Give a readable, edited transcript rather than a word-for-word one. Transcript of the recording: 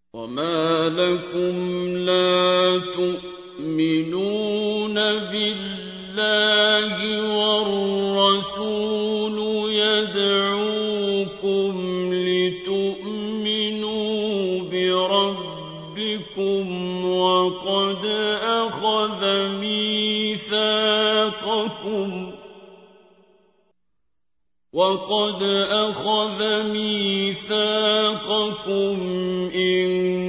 وما لكم لا تؤمنون بالله والرسول يدعوكم لتؤمنوا بربكم وقد أخذ ميثاقكم إن